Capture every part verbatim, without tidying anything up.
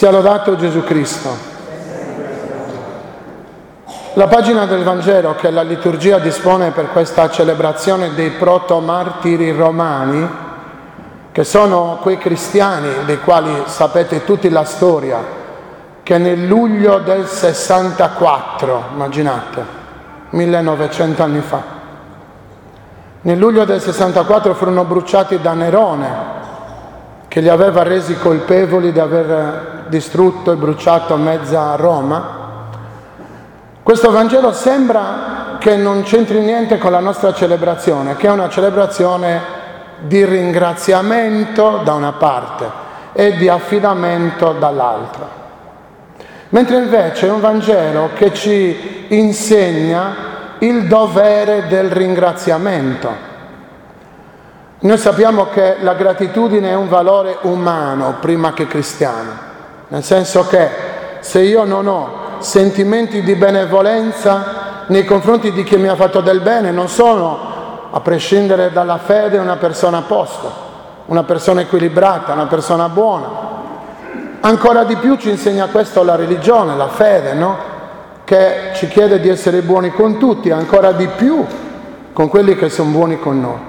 Sia lodato Gesù Cristo. La pagina del Vangelo che la liturgia dispone per questa celebrazione dei proto-martiri romani, che sono quei cristiani dei quali sapete tutti la storia, che nel luglio del sessantaquattro, immaginate, millenovecento anni fa, nel luglio del sessantaquattro furono bruciati da Nerone, che li aveva resi colpevoli di aver distrutto e bruciato mezza Roma. Questo Vangelo sembra che non c'entri niente con la nostra celebrazione, che è una celebrazione di ringraziamento da una parte e di affidamento dall'altra. Mentre invece è un Vangelo che ci insegna il dovere del ringraziamento. Noi sappiamo che la gratitudine è un valore umano prima che cristiano, nel senso che se io non ho sentimenti di benevolenza nei confronti di chi mi ha fatto del bene, non sono, a prescindere dalla fede, una persona a posto, una persona equilibrata, una persona buona. Ancora di più ci insegna questo la religione, la fede, no? Che ci chiede di essere buoni con tutti, ancora di più con quelli che sono buoni con noi.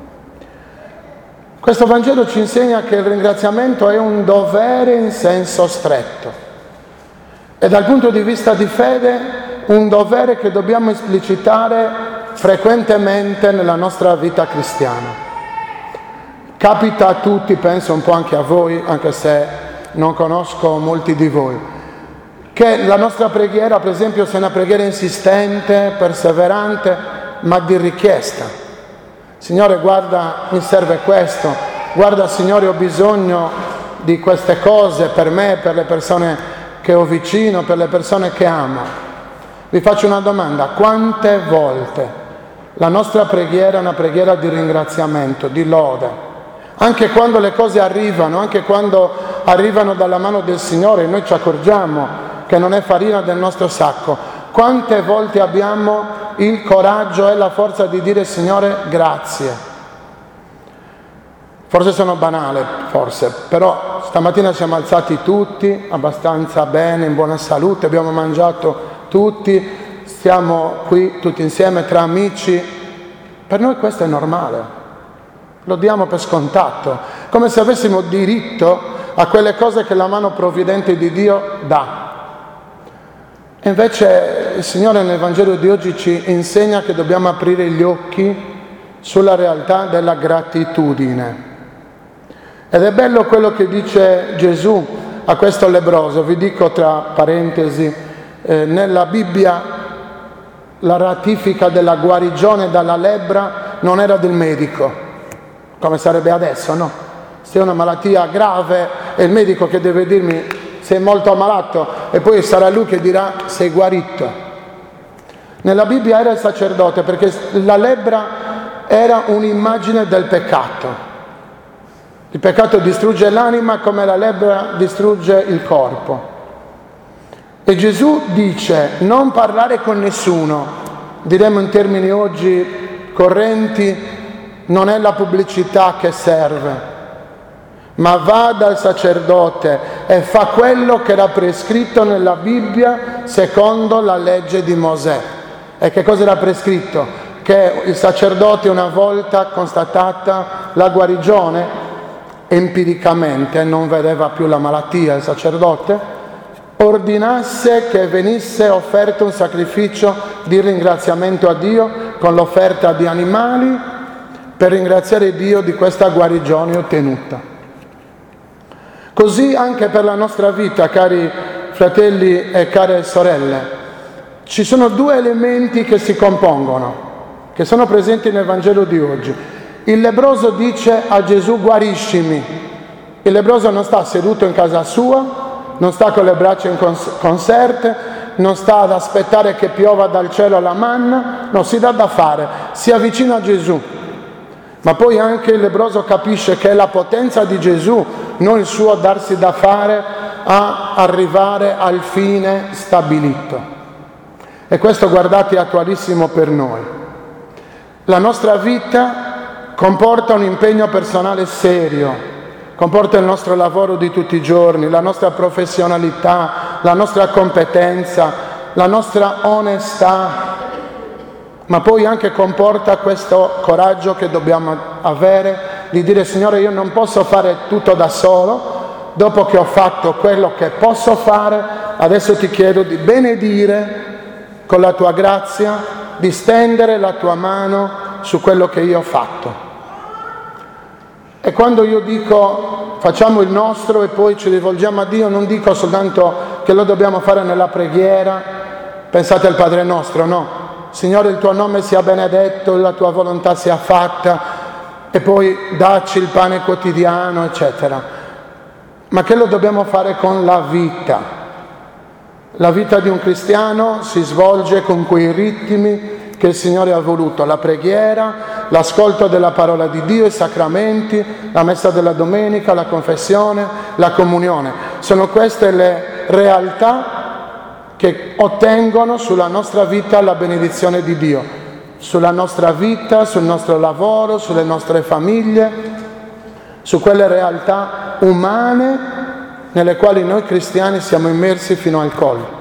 Questo Vangelo ci insegna che il ringraziamento è un dovere in senso stretto e dal punto di vista di fede un dovere che dobbiamo esplicitare frequentemente nella nostra vita cristiana. Capita a tutti, penso un po' anche a voi, anche se non conosco molti di voi, che la nostra preghiera, per esempio, sia una preghiera insistente, perseverante, ma di richiesta. Signore, guarda, mi serve questo, guarda, Signore, ho bisogno di queste cose per me, per le persone che ho vicino, per le persone che amo. Vi faccio una domanda: quante volte la nostra preghiera è una preghiera di ringraziamento, di lode? Anche quando le cose arrivano, anche quando arrivano dalla mano del Signore, noi ci accorgiamo che non è farina del nostro sacco. Quante volte abbiamo il coraggio e la forza di dire: Signore, grazie. Forse sono banale, forse, però stamattina siamo alzati tutti abbastanza bene, in buona salute, abbiamo mangiato tutti, stiamo qui tutti insieme tra amici. Per noi questo è normale, lo diamo per scontato, come se avessimo diritto a quelle cose che la mano provvidente di Dio dà. E invece il Signore nel Vangelo di oggi ci insegna che dobbiamo aprire gli occhi sulla realtà della gratitudine. Ed è bello quello che dice Gesù a questo lebbroso. Vi dico tra parentesi, eh, nella Bibbia la ratifica della guarigione dalla lebbra non era del medico, come sarebbe adesso, no? Se è una malattia grave è il medico che deve dirmi: sei molto ammalato, e poi sarà lui che dirà: sei guarito. Nella Bibbia era il sacerdote, perché la lebbra era un'immagine del peccato. Il peccato distrugge l'anima come la lebbra distrugge il corpo. E Gesù dice: non parlare con nessuno. Diremo in termini oggi correnti: non è la pubblicità che serve, ma va dal sacerdote e fa quello che era prescritto nella Bibbia secondo la legge di Mosè. E che cosa era prescritto? Che il sacerdote, una volta constatata la guarigione, empiricamente non vedeva più la malattia, il sacerdote ordinasse che venisse offerto un sacrificio di ringraziamento a Dio con l'offerta di animali per ringraziare Dio di questa guarigione ottenuta. Così anche per la nostra vita, cari fratelli e care sorelle, ci sono due elementi che si compongono, che sono presenti nel Vangelo di oggi. Il lebbroso dice a Gesù: guariscimi. Il lebbroso non sta seduto in casa sua, non sta con le braccia in conserte, non sta ad aspettare che piova dal cielo la manna, no, si dà da fare, si avvicina a Gesù. Ma poi anche il lebbroso capisce che è la potenza di Gesù, non il suo darsi da fare, a arrivare al fine stabilito. E questo, guardate, è attualissimo per noi. La nostra vita comporta un impegno personale serio, comporta il nostro lavoro di tutti i giorni, la nostra professionalità, la nostra competenza, la nostra onestà, ma poi anche comporta questo coraggio che dobbiamo avere di dire: Signore, io non posso fare tutto da solo, dopo che ho fatto quello che posso fare, adesso ti chiedo di benedire con la tua grazia, di stendere la tua mano su quello che io ho fatto. E quando io dico facciamo il nostro e poi ci rivolgiamo a Dio, non dico soltanto che lo dobbiamo fare nella preghiera, pensate al Padre nostro, no. Signore, il tuo nome sia benedetto, la tua volontà sia fatta, e poi dacci il pane quotidiano, eccetera. Ma che lo dobbiamo fare con la vita. La vita di un cristiano si svolge con quei ritmi che il Signore ha voluto: la preghiera, l'ascolto della parola di Dio, i sacramenti, la messa della domenica, la confessione, la comunione. Sono queste le realtà che ottengono sulla nostra vita la benedizione di Dio, sulla nostra vita, sul nostro lavoro, sulle nostre famiglie, su quelle realtà umane nelle quali noi cristiani siamo immersi fino al collo.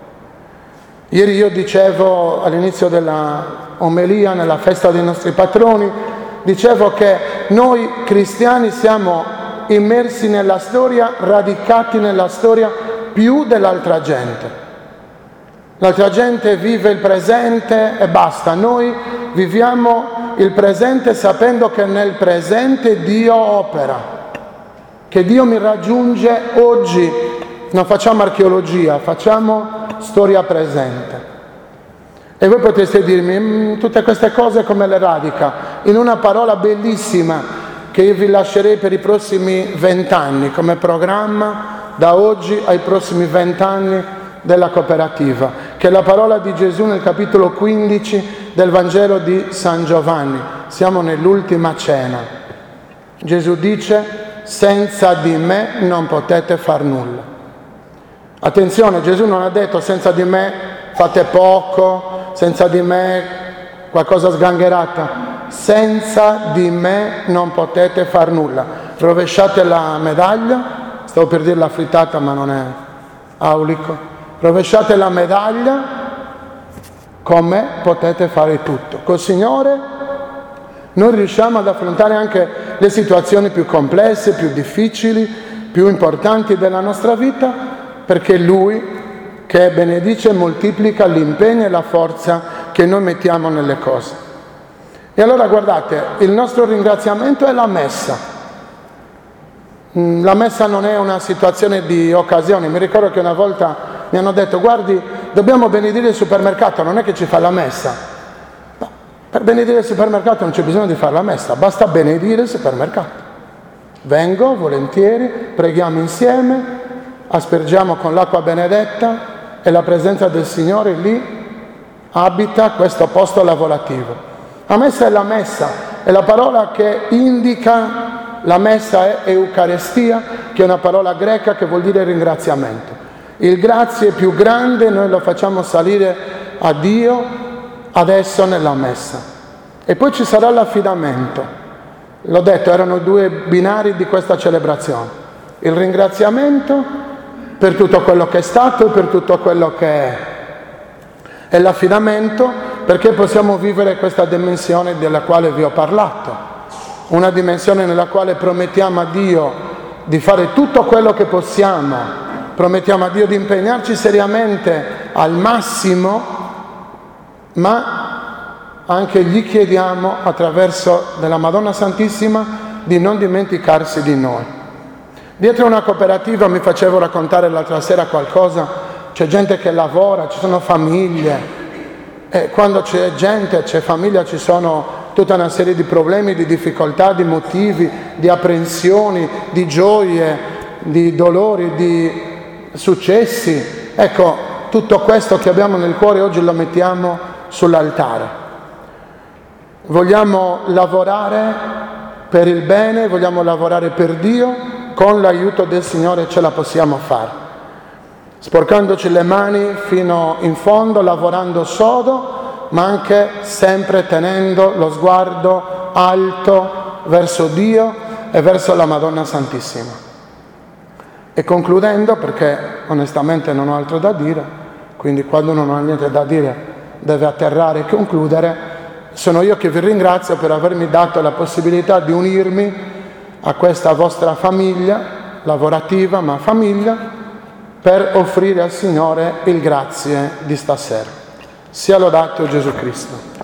Ieri io dicevo all'inizio della omelia, nella festa dei nostri patroni, dicevo che noi cristiani siamo immersi nella storia, radicati nella storia più dell'altra gente. L'altra gente vive il presente e basta, noi viviamo il presente sapendo che nel presente Dio opera, che Dio mi raggiunge oggi. Non facciamo archeologia, facciamo storia presente. E voi potreste dirmi: tutte queste cose come le radica? In una parola bellissima che io vi lascerei per i prossimi vent'anni come programma, da oggi ai prossimi vent'anni della cooperativa, che è la parola di Gesù nel capitolo quindici del Vangelo di San Giovanni. Siamo nell'ultima cena. Gesù dice: senza di me non potete far nulla. Attenzione, Gesù non ha detto: senza di me fate poco, senza di me qualcosa sgangherata. Senza di me non potete far nulla. Rovesciate la medaglia, stavo per dire la frittata ma non è aulico. Rovesciate la medaglia, con me potete fare tutto. Col Signore noi riusciamo ad affrontare anche le situazioni più complesse, più difficili, più importanti della nostra vita, perché Lui che benedice e moltiplica l'impegno e la forza che noi mettiamo nelle cose. E allora guardate, il nostro ringraziamento è la messa. La messa non è una situazione di occasione. Mi ricordo che una volta mi hanno detto: guardi, dobbiamo benedire il supermercato, non è che ci fa la messa. No, per benedire il supermercato non c'è bisogno di fare la messa, basta benedire il supermercato. Vengo volentieri, preghiamo insieme, aspergiamo con l'acqua benedetta e la presenza del Signore lì abita questo posto lavorativo. La messa è la messa, è la parola che indica. La messa è Eucaristia, che è una parola greca che vuol dire ringraziamento. Il grazie più grande noi lo facciamo salire a Dio adesso nella messa. E poi ci sarà l'affidamento. L'ho detto, erano due binari di questa celebrazione. Il ringraziamento per tutto quello che è stato e per tutto quello che è. E l'affidamento perché possiamo vivere questa dimensione della quale vi ho parlato. Una dimensione nella quale promettiamo a Dio di fare tutto quello che possiamo, promettiamo a Dio di impegnarci seriamente al massimo, ma anche gli chiediamo attraverso della Madonna Santissima di non dimenticarsi di noi. Dietro una cooperativa, mi facevo raccontare l'altra sera qualcosa, c'è gente che lavora, ci sono famiglie, e quando c'è gente, c'è famiglia, ci sono tutta una serie di problemi, di difficoltà, di motivi, di apprensioni, di gioie, di dolori, di successi. Ecco, tutto questo che abbiamo nel cuore oggi lo mettiamo sull'altare. Vogliamo lavorare per il bene, vogliamo lavorare per Dio, con l'aiuto del Signore ce la possiamo fare. Sporcandoci le mani fino in fondo, lavorando sodo, ma anche sempre tenendo lo sguardo alto verso Dio e verso la Madonna Santissima. E concludendo, perché onestamente non ho altro da dire, quindi quando non ho niente da dire deve atterrare e concludere, sono io che vi ringrazio per avermi dato la possibilità di unirmi a questa vostra famiglia, lavorativa ma famiglia, per offrire al Signore il grazie di stasera. Sia lodato Gesù Cristo.